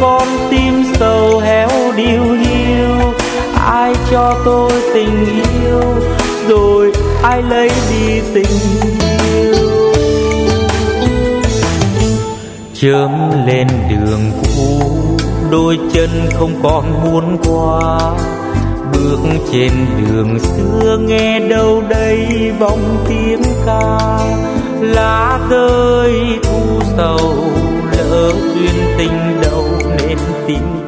con tim sầu héo điêu hiu. Ai cho tôi tình yêu rồi ai lấy đi tình yêu. Chớm lên đường cũ, đôi chân không còn muốn qua. Bước trên đường xưa nghe đâu đây vọng tiếng ca. Lá rơi thu sầu, lỡ duyên tình đâu nên tìm